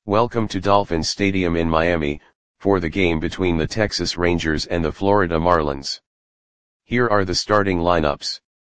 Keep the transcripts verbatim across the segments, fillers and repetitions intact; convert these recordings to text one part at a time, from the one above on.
Welcome to Dolphins Stadium in Miami, for the game between the Texas Rangers and the Florida Marlins. Here are the starting lineups.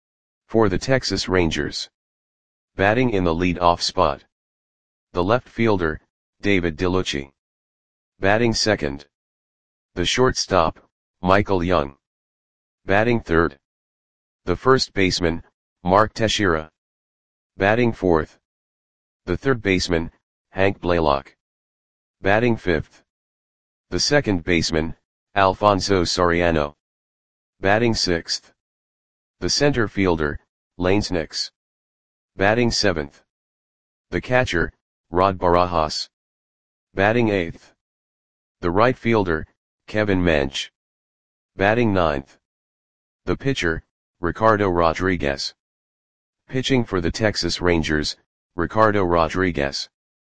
For the Texas Rangers. Batting in the lead-off spot. The left fielder, David DeLucci. Batting second. The shortstop, Michael Young. Batting third. The first baseman, Mark Teixeira. Batting fourth. The third baseman, Hank Blaylock. Batting fifth. The second baseman, Alfonso Soriano. Batting sixth. The center fielder, Lanes Nix. Batting seventh. The catcher, Rod Barajas. Batting eighth. The right fielder, Kevin Mench. Batting ninth. The pitcher, Ricardo Rodriguez. Pitching for the Texas Rangers, Ricardo Rodriguez.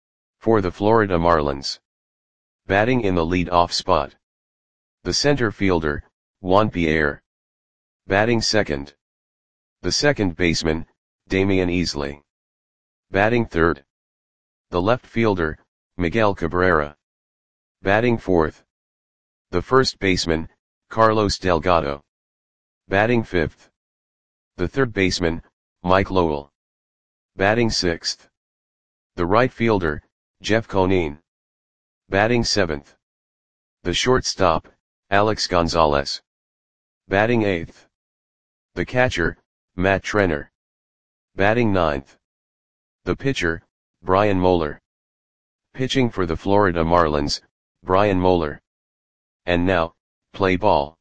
For the Florida Marlins. Batting in the lead-off spot. The center fielder, Juan Pierre. Batting second. The second baseman, Damian Easley. Batting third. The left fielder, Miguel Cabrera. Batting fourth. The first baseman, Carlos Delgado. Batting fifth. The third baseman, Mike Lowell. Batting sixth. The right fielder, Jeff Conine. Batting seventh. The shortstop, Alex Gonzalez. Batting eighth. The catcher, Matt Trenner. Batting ninth. The pitcher, Brian Moeller. Pitching for the Florida Marlins, Brian Moeller. And now, play ball.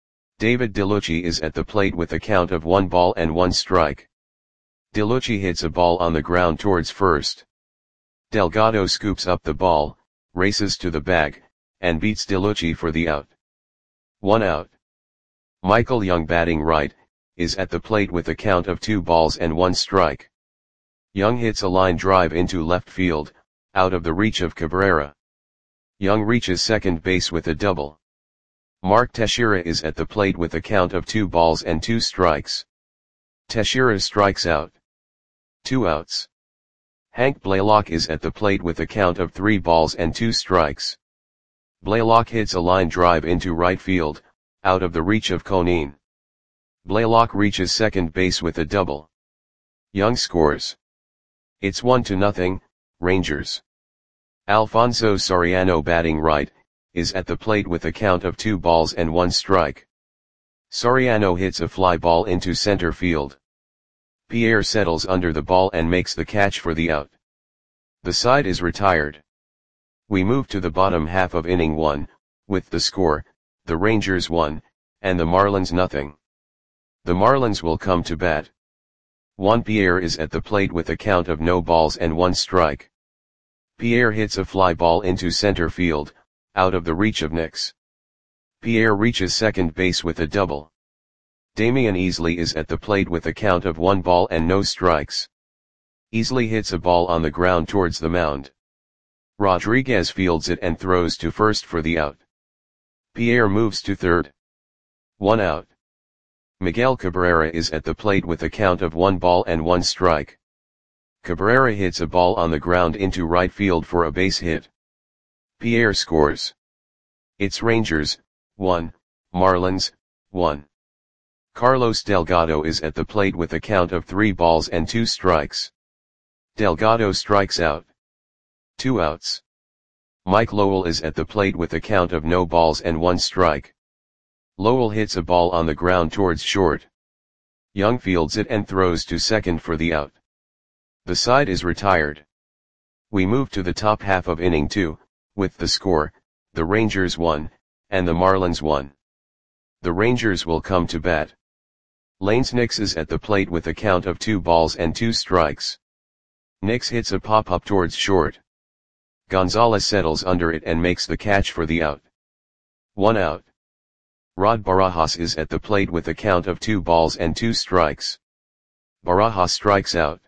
David DeLucci is at the plate with a count of one ball and one strike. DeLucci hits a ball on the ground towards first. Delgado scoops up the ball, races to the bag, and beats DeLucci for the out. One out. Michael Young, batting right, is at the plate with a count of two balls and one strike. Young hits a line drive into left field, out of the reach of Cabrera. Young reaches second base with a double. Mark Teixeira is at the plate with a count of two balls and two strikes. Teixeira strikes out. Two outs. Hank Blaylock is at the plate with a count of three balls and two strikes. Blaylock hits a line drive into right field, out of the reach of Conine. Blaylock reaches second base with a double. Young scores. It's one to nothing, Rangers. Alfonso Soriano, batting right, is at the plate with a count of two balls and one strike. Soriano hits a fly ball into center field. Pierre settles under the ball and makes the catch for the out. The side is retired. We move to the bottom half of inning one, with the score, the Rangers one, and the Marlins nothing. The Marlins will come to bat. Juan Pierre is at the plate with a count of no balls and one strike. Pierre hits a fly ball into center field, out of the reach of Nix. Pierre reaches second base with a double. Damian Easley is at the plate with a count of one ball and no strikes. Easley hits a ball on the ground towards the mound. Rodriguez fields it and throws to first for the out. Pierre moves to third. One out. Miguel Cabrera is at the plate with a count of one ball and one strike. Cabrera hits a ball on the ground into right field for a base hit. Pierre scores. It's Rangers, one, Marlins, one. Carlos Delgado is at the plate with a count of three balls and two strikes. Delgado strikes out. Two outs. Mike Lowell is at the plate with a count of no balls and one strike. Lowell hits a ball on the ground towards short. Young fields it and throws to second for the out. The side is retired. We move to the top half of inning two, with the score, the Rangers one, and the Marlins one. The Rangers will come to bat. Lanes Nix is at the plate with a count of two balls and two strikes. Nix hits a pop-up towards short. Gonzalez settles under it and makes the catch for the out. One out. Rod Barajas is at the plate with a count of two balls and two strikes. Barajas strikes out.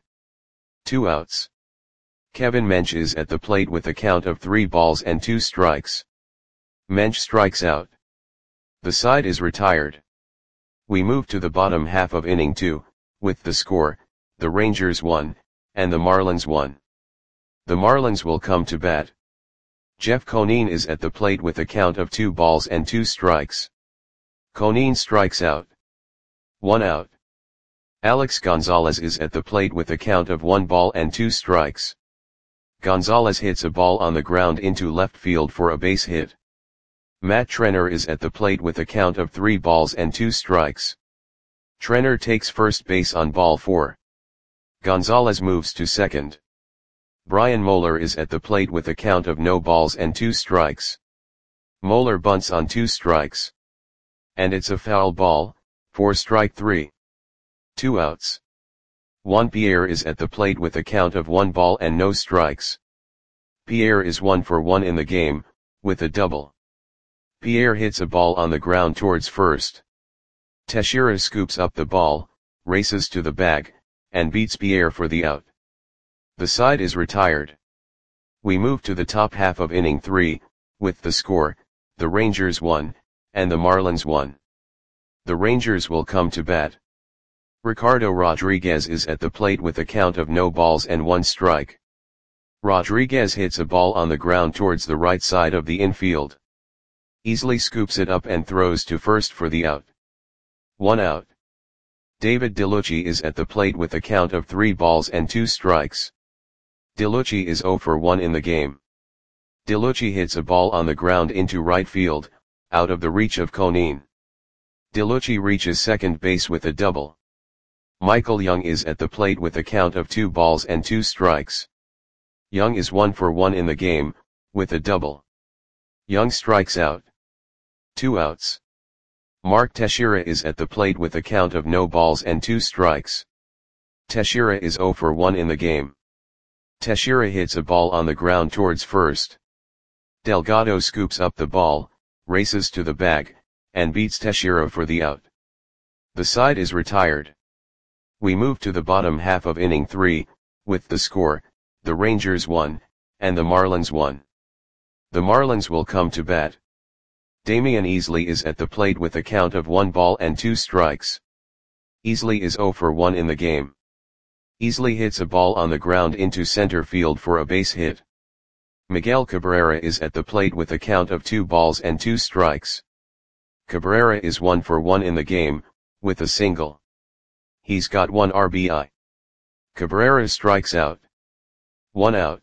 Two outs. Kevin Mench is at the plate with a count of three balls and two strikes. Mench strikes out. The side is retired. We move to the bottom half of inning two, with the score, the Rangers one, and the Marlins one. The Marlins will come to bat. Jeff Conine is at the plate with a count of two balls and two strikes. Conine strikes out. One out. Alex Gonzalez is at the plate with a count of one ball and two strikes. Gonzalez hits a ball on the ground into left field for a base hit. Matt Trenner is at the plate with a count of three balls and two strikes. Trenner takes first base on ball four. Gonzalez moves to second. Brian Moeller is at the plate with a count of no balls and two strikes. Moeller bunts on two strikes. And it's a foul ball, for strike three. Two outs. Juan Pierre is at the plate with a count of one ball and no strikes. Pierre is one for one in the game, with a double. Pierre hits a ball on the ground towards first. Teixeira scoops up the ball, races to the bag, and beats Pierre for the out. The side is retired. We move to the top half of inning three, with the score, the Rangers won, and the Marlins won. The Rangers will come to bat. Ricardo Rodriguez is at the plate with a count of no balls and one strike. Rodriguez hits a ball on the ground towards the right side of the infield. Easily scoops it up and throws to first for the out. One out. David DeLucci is at the plate with a count of three balls and two strikes. DeLucci is zero for one in the game. DeLucci hits a ball on the ground into right field, out of the reach of Conine. DeLucci reaches second base with a double. Michael Young is at the plate with a count of two balls and two strikes. Young is one for one in the game, with a double. Young strikes out. Two outs. Mark Teixeira is at the plate with a count of no balls and two strikes. Teixeira is zero for one in the game. Teixeira hits a ball on the ground towards first. Delgado scoops up the ball, races to the bag, and beats Teixeira for the out. The side is retired. We move to the bottom half of inning three, with the score, the Rangers won, and the Marlins won. The Marlins will come to bat. Damian Easley is at the plate with a count of one ball and two strikes. Easley is zero for one in the game. Easley hits a ball on the ground into center field for a base hit. Miguel Cabrera is at the plate with a count of two balls and two strikes. Cabrera is one for one in the game, with a single. He's got one R B I. Cabrera strikes out. One out.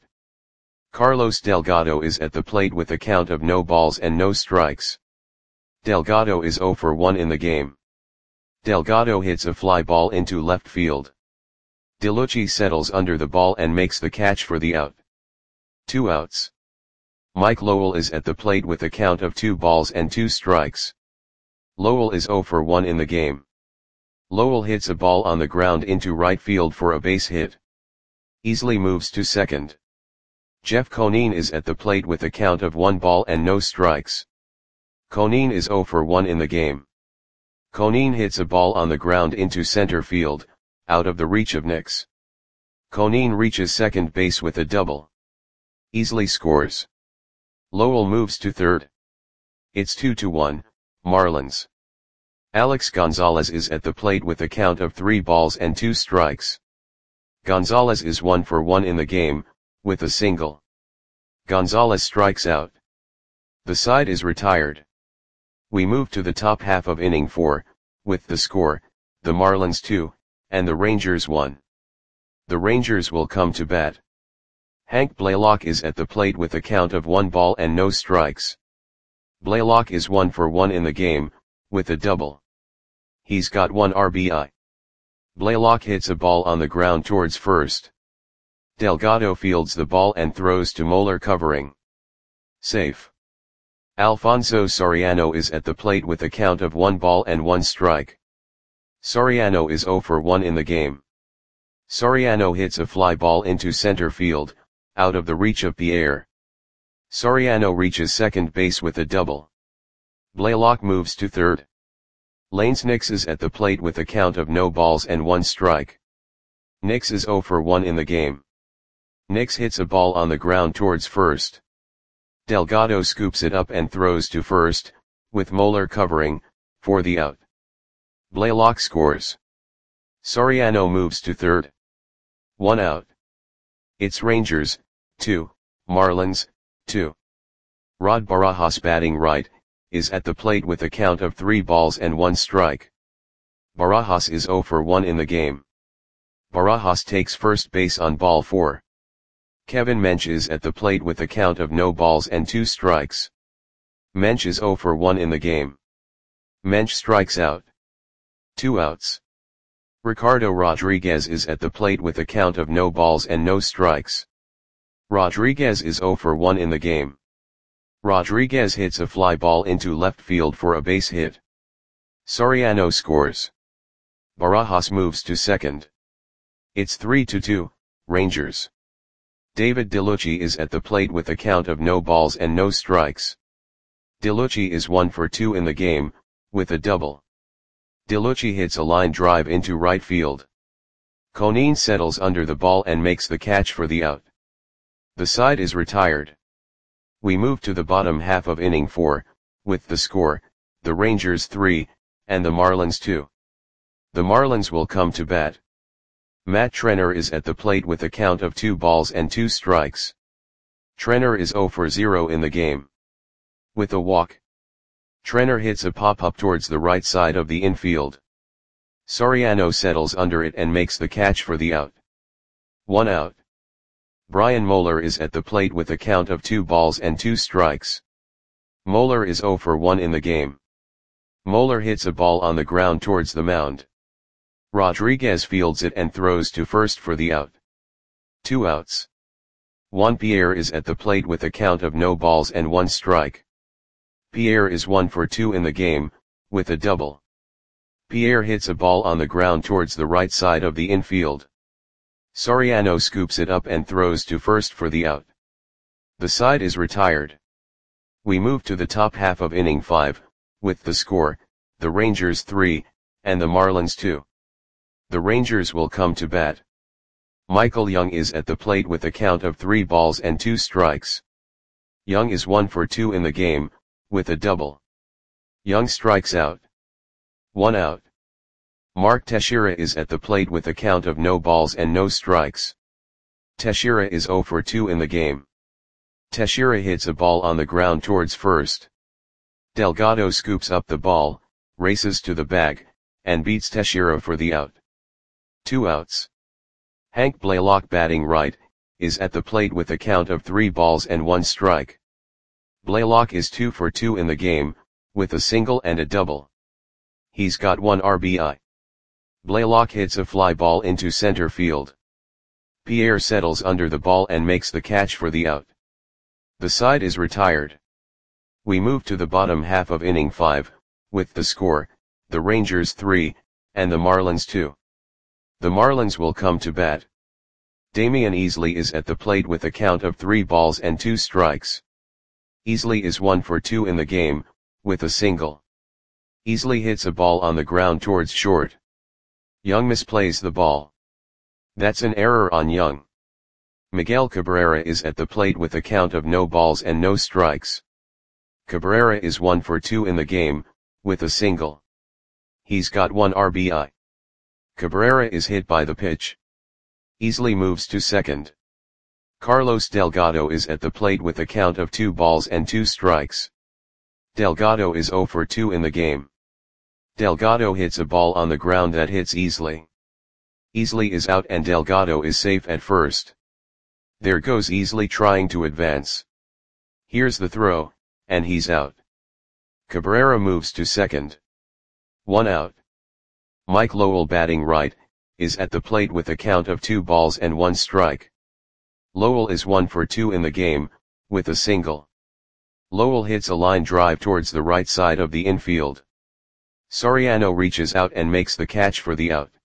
Carlos Delgado is at the plate with a count of no balls and no strikes. Delgado is zero for one in the game. Delgado hits a fly ball into left field. DeLucci settles under the ball and makes the catch for the out. Two outs. Mike Lowell is at the plate with a count of two balls and two strikes. Lowell is zero for one in the game. Lowell hits a ball on the ground into right field for a base hit. Easley moves to second. Jeff Conine is at the plate with a count of one ball and no strikes. Conine is zero for one in the game. Conine hits a ball on the ground into center field, out of the reach of Nix. Conine reaches second base with a double. Easley scores. Lowell moves to third. It's two to one, Marlins. Alex Gonzalez is at the plate with a count of three balls and two strikes. Gonzalez is one for one in the game, with a single. Gonzalez strikes out. The side is retired. We move to the top half of inning four, with the score, the Marlins two, and the Rangers one. The Rangers will come to bat. Hank Blaylock is at the plate with a count of one ball and no strikes. Blaylock is one for one in the game, with a double. He's got one R B I. Blaylock hits a ball on the ground towards first. Delgado fields the ball and throws to Moeller covering. Safe. Alfonso Soriano is at the plate with a count of one ball and one strike. Soriano is zero for one in the game. Soriano hits a fly ball into center field, out of the reach of Pierre. Soriano reaches second base with a double. Blaylock moves to third. Lanes Nix is at the plate with a count of no balls and one strike. Nix is zero for one in the game. Nix hits a ball on the ground towards first. Delgado scoops it up and throws to first, with Moeller covering, for the out. Blaylock scores. Soriano moves to third. One out. It's Rangers, two, Marlins, two. Rod Barajas batting right, is at the plate with a count of three balls and one strike. Barajas is zero for one in the game. Barajas takes first base on ball four. Kevin Mench is at the plate with a count of no balls and two strikes. Mench is zero for one in the game. Mench strikes out. Two outs. Ricardo Rodriguez is at the plate with a count of no balls and no strikes. Rodriguez is zero for one in the game. Rodriguez hits a fly ball into left field for a base hit. Soriano scores. Barajas moves to second. It's three to two, Rangers. David DeLucci is at the plate with a count of no balls and no strikes. DeLucci is one for two in the game, with a double. DeLucci hits a line drive into right field. Conine settles under the ball and makes the catch for the out. The side is retired. We move to the bottom half of inning four, with the score, the Rangers three, and the Marlins two. The Marlins will come to bat. Matt Trenner is at the plate with a count of two balls and two strikes. Trenner is zero for zero in the game. With a walk. Trenner hits a pop-up towards the right side of the infield. Soriano settles under it and makes the catch for the out. One out. Brian Moeller is at the plate with a count of two balls and two strikes. Moeller is zero for one in the game. Moeller hits a ball on the ground towards the mound. Rodriguez fields it and throws to first for the out. Two outs. Juan Pierre is at the plate with a count of no balls and one strike. Pierre is one for two in the game, with a double. Pierre hits a ball on the ground towards the right side of the infield. Soriano scoops it up and throws to first for the out. The side is retired. We move to the top half of inning five, with the score, the Rangers three, and the Marlins two. The Rangers will come to bat. Michael Young is at the plate with a count of three balls and two strikes. Young is one for two in the game, with a double. Young strikes out. One out. Mark Teixeira is at the plate with a count of no balls and no strikes. Teixeira is zero for two in the game. Teixeira hits a ball on the ground towards first. Delgado scoops up the ball, races to the bag, and beats Teixeira for the out. Two outs. Hank Blaylock batting right, is at the plate with a count of three balls and one strike. Blaylock is two for two in the game, with a single and a double. He's got one R B I. Blaylock hits a fly ball into center field. Pierre settles under the ball and makes the catch for the out. The side is retired. We move to the bottom half of inning five, with the score, the Rangers three, and the Marlins two. The Marlins will come to bat. Damian Easley is at the plate with a count of three balls and two strikes. Easley is one for two in the game, with a single. Easley hits a ball on the ground towards short. Young misplays the ball. That's an error on Young. Miguel Cabrera is at the plate with a count of no balls and no strikes. Cabrera is one for two in the game, with a single. He's got one R B I. Cabrera is hit by the pitch. Easley moves to second. Carlos Delgado is at the plate with a count of two balls and two strikes. Delgado is zero for two in the game. Delgado hits a ball on the ground that hits Easley. Easley is out and Delgado is safe at first. There goes Easley trying to advance. Here's the throw, and he's out. Cabrera moves to second. One out. Mike Lowell batting right, is at the plate with a count of two balls and one strike. Lowell is one for two in the game, with a single. Lowell hits a line drive towards the right side of the infield. Soriano reaches out and makes the catch for the out.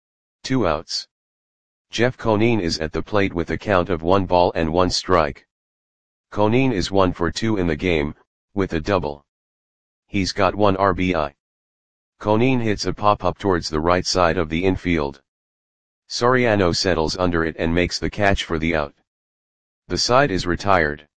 Two outs. Jeff Conine is at the plate with a count of one ball and one strike. Conine is one for two in the game, with a double. He's got one R B I. Conine hits a pop-up towards the right side of the infield. Soriano settles under it and makes the catch for the out. The side is retired.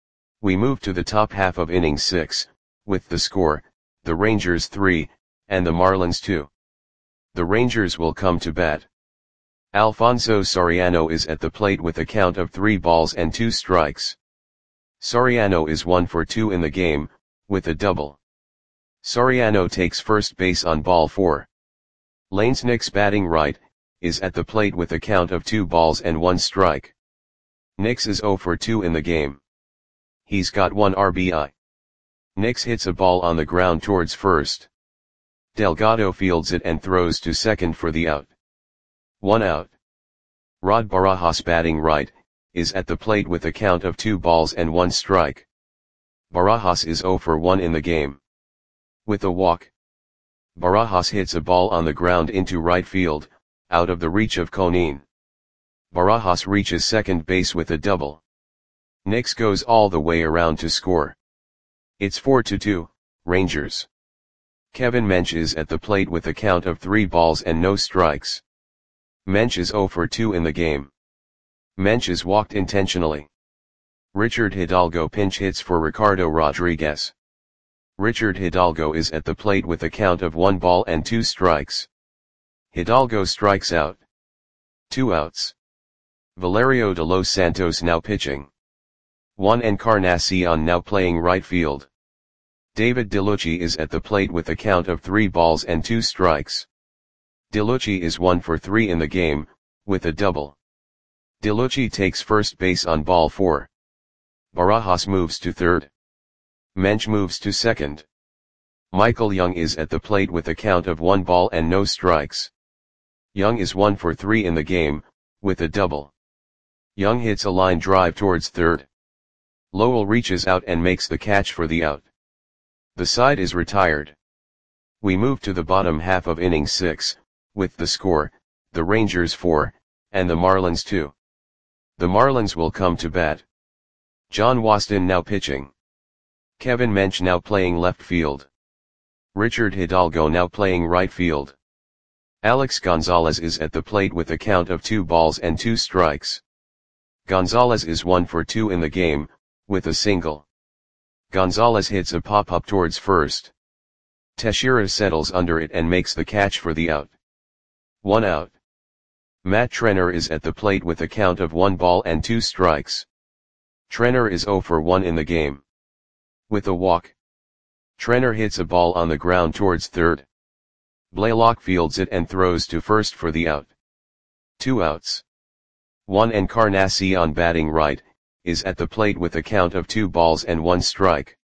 We move to the top half of inning six, with the score, the Rangers three, and the Marlins two. The Rangers will come to bat. Alfonso Soriano is at the plate with a count of three balls and two strikes. Soriano is one for two in the game, with a double. Soriano takes first base on ball four. Lanes Nix batting right, is at the plate with a count of two balls and one strike. Nix is zero for two in the game. He's got one R B I. Nix hits a ball on the ground towards first. Delgado fields it and throws to second for the out. One out. Rod Barajas batting right, is at the plate with a count of two balls and one strike. Barajas is zero for one in the game. With a walk. Barajas hits a ball on the ground into right field, out of the reach of Conin. Barajas reaches second base with a double. Nix goes all the way around to score. It's four to two, Rangers. Kevin Mench is at the plate with a count of three balls and no strikes. Mench is zero for two in the game. Mench is walked intentionally. Richard Hidalgo pinch hits for Ricardo Rodriguez. Richard Hidalgo is at the plate with a count of one ball and two strikes. Hidalgo strikes out. Two outs. Valerio de los Santos now pitching. Juan Encarnacion now playing right field. David DeLucci is at the plate with a count of three balls and two strikes. DeLucci is one for three in the game, with a double. DeLucci takes first base on ball four. Barajas moves to third. Mench moves to second. Michael Young is at the plate with a count of one ball and no strikes. Young is one for three in the game, with a double. Young hits a line drive towards third. Lowell reaches out and makes the catch for the out. The side is retired. We move to the bottom half of inning six, with the score, the Rangers four, and the Marlins two. The Marlins will come to bat. John Waston now pitching. Kevin Mench now playing left field. Richard Hidalgo now playing right field. Alex Gonzalez is at the plate with a count of two balls and two strikes. Gonzalez is one for two in the game, with a single. Gonzalez hits a pop-up towards first. Teixeira settles under it and makes the catch for the out. One out. Matt Trenner is at the plate with a count of one ball and two strikes. Trenner is zero for one in the game. With a walk. Trenner hits a ball on the ground towards third. Blaylock fields it and throws to first for the out. Two outs. Juan Encarnacion batting right, is at the plate with a count of two balls and one strike.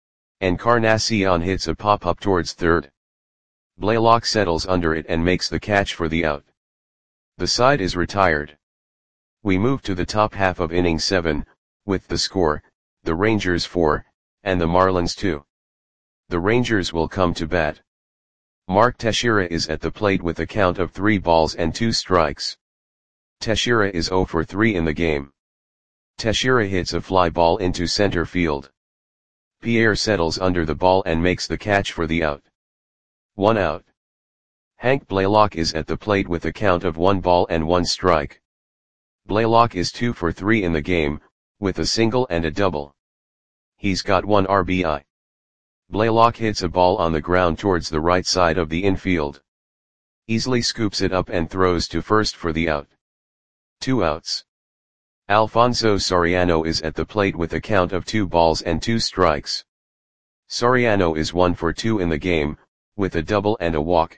Encarnacion hits a pop-up towards third. Blaylock settles under it and makes the catch for the out. The side is retired. We move to the top half of inning seven, with the score, the Rangers four, and the Marlins two. The Rangers will come to bat. Mark Teixeira is at the plate with a count of three balls and two strikes. Teixeira is zero for three in the game. Teixeira hits a fly ball into center field. Pierre settles under the ball and makes the catch for the out. One out. Hank Blaylock is at the plate with a count of one ball and one strike. Blaylock is two for three in the game, with a single and a double. He's got one R B I. Blaylock hits a ball on the ground towards the right side of the infield. Easily scoops it up and throws to first for the out. Two outs. Alfonso Soriano is at the plate with a count of two balls and two strikes. Soriano is one for two in the game, with a double and a walk.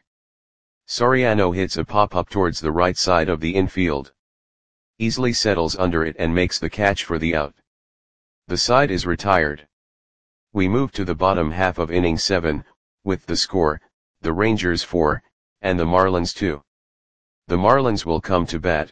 Soriano hits a pop-up towards the right side of the infield. Easily settles under it and makes the catch for the out. The side is retired. We move to the bottom half of inning seven, with the score, the Rangers four, and the Marlins two. The Marlins will come to bat.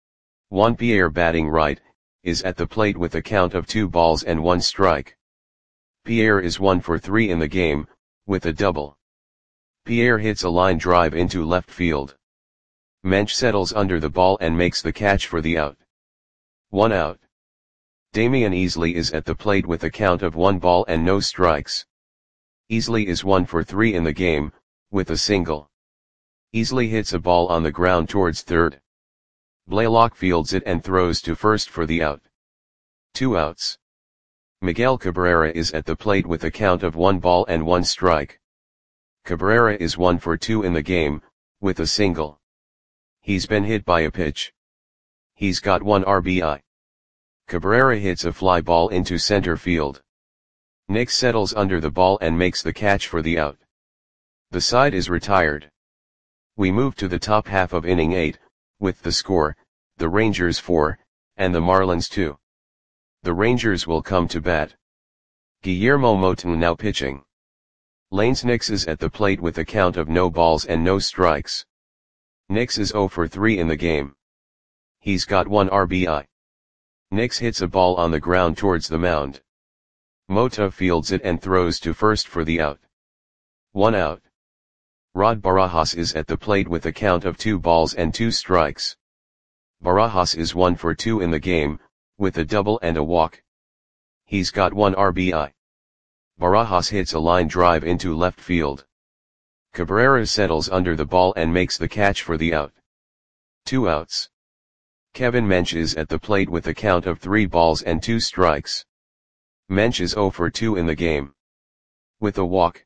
Juan Pierre batting right, is at the plate with a count of two balls and one strike. Pierre is one for three in the game, with a double. Pierre hits a line drive into left field. Mench settles under the ball and makes the catch for the out. One out. Damian Easley is at the plate with a count of one ball and no strikes. Easley is one for three in the game, with a single. Easley hits a ball on the ground towards third. Blaylock fields it and throws to first for the out. Two outs. Miguel Cabrera is at the plate with a count of one ball and one strike. Cabrera is one for two in the game, with a single. He's been hit by a pitch. He's got one R B I. Cabrera hits a fly ball into center field. Nick settles under the ball and makes the catch for the out. The side is retired. We move to the top half of inning eight, with the score, the Rangers four, and the Marlins two. The Rangers will come to bat. Guillermo Mota now pitching. Lanes Nix is at the plate with a count of no balls and no strikes. Nix is zero for three in the game. He's got one R B I. Nix hits a ball on the ground towards the mound. Mota fields it and throws to first for the out. One out. Rod Barajas is at the plate with a count of two balls and two strikes. Barajas is one for two in the game, with a double and a walk. He's got one R B I. Barajas hits a line drive into left field. Cabrera settles under the ball and makes the catch for the out. Two outs. Kevin Mench is at the plate with a count of three balls and two strikes. Mench is zero for two in the game. With a walk.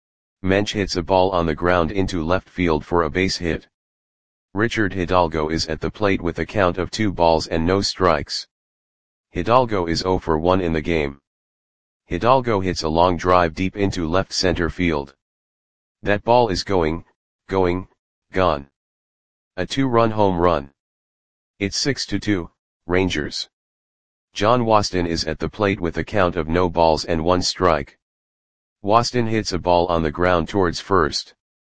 Mench hits a ball on the ground into left field for a base hit. Richard Hidalgo is at the plate with a count of two balls and no strikes. Hidalgo is zero for one in the game. Hidalgo hits a long drive deep into left center field. That ball is going, going, gone. A two-run home run. It's six to two, Rangers. John Waston is at the plate with a count of no balls and one strike. Waston hits a ball on the ground towards first.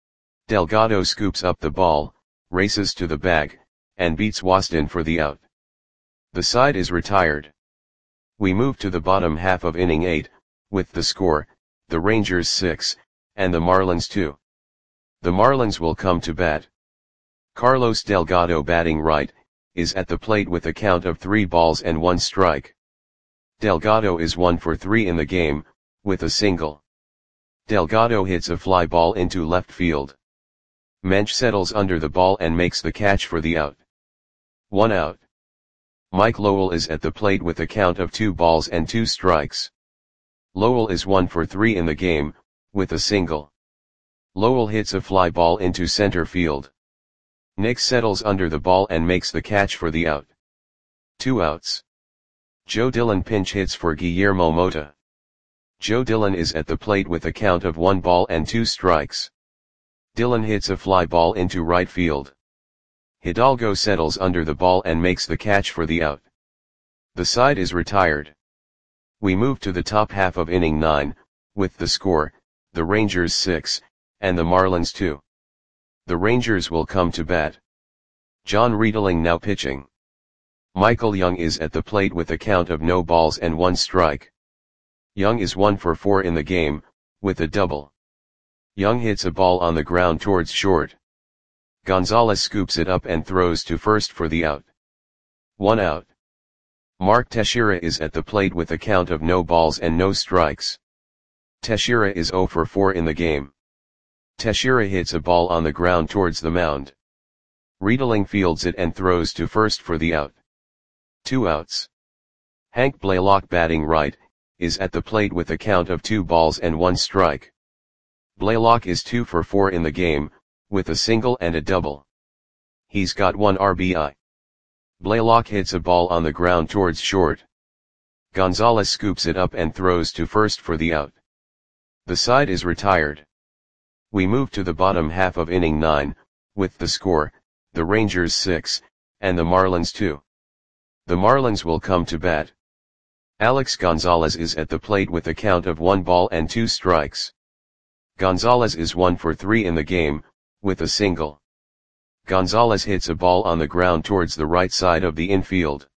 Delgado scoops up the ball, races to the bag, and beats Waston for the out. The side is retired. We move to the bottom half of inning eight, with the score, the Rangers six, and the Marlins two. The Marlins will come to bat. Carlos Delgado, batting right, is at the plate with a count of three balls and one strike. Delgado is one for three in the game, with a single. Delgado hits a fly ball into left field. Mench settles under the ball and makes the catch for the out. One out. Mike Lowell is at the plate with a count of two balls and two strikes. Lowell is one for three in the game, with a single. Lowell hits a fly ball into center field. Nick settles under the ball and makes the catch for the out. Two outs. Joe Dillon pinch hits for Guillermo Mota. Joe Dillon is at the plate with a count of one ball and two strikes. Dillon hits a fly ball into right field. Hidalgo settles under the ball and makes the catch for the out. The side is retired. We move to the top half of inning nine, with the score, the Rangers six, and the Marlins two. The Rangers will come to bat. John Riedling now pitching. Michael Young is at the plate with a count of no balls and one strike. Young is one for four in the game, with a double. Young hits a ball on the ground towards short. Gonzalez scoops it up and throws to first for the out. One out. Mark Teixeira is at the plate with a count of no balls and no strikes. Teixeira is zero for four in the game. Teixeira hits a ball on the ground towards the mound. Riedling fields it and throws to first for the out. Two outs. Hank Blaylock, batting right, is at the plate with a count of two balls and one strike. Blaylock is two for four in the game, with a single and a double. He's got one R B I. Blaylock hits a ball on the ground towards short. Gonzalez scoops it up and throws to first for the out. The side is retired. We move to the bottom half of inning nine, with the score, the Rangers six, and the Marlins two. The Marlins will come to bat. Alex Gonzalez is at the plate with a count of one ball and two strikes. Gonzalez is one for three in the game, with a single. Gonzalez hits a ball on the ground towards the right side of the infield.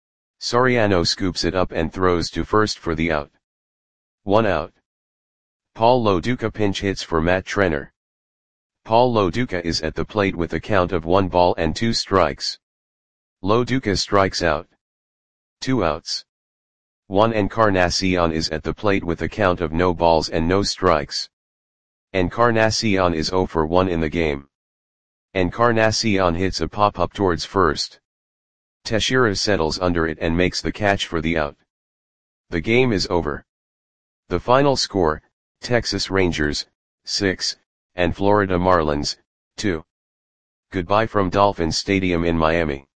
Soriano scoops it up and throws to first for the out. One out. Paul Lo Duca pinch hits for Matt Trenner. Paul Lo Duca is at the plate with a count of one ball and two strikes. Lo Duca strikes out. Two outs. Juan Encarnacion is at the plate with a count of no balls and no strikes. Encarnacion is zero for one in the game. Encarnacion hits a pop-up towards first. Teixeira settles under it and makes the catch for the out. The game is over. The final score, Texas Rangers, six, and Florida Marlins, two. Goodbye from Dolphins Stadium in Miami.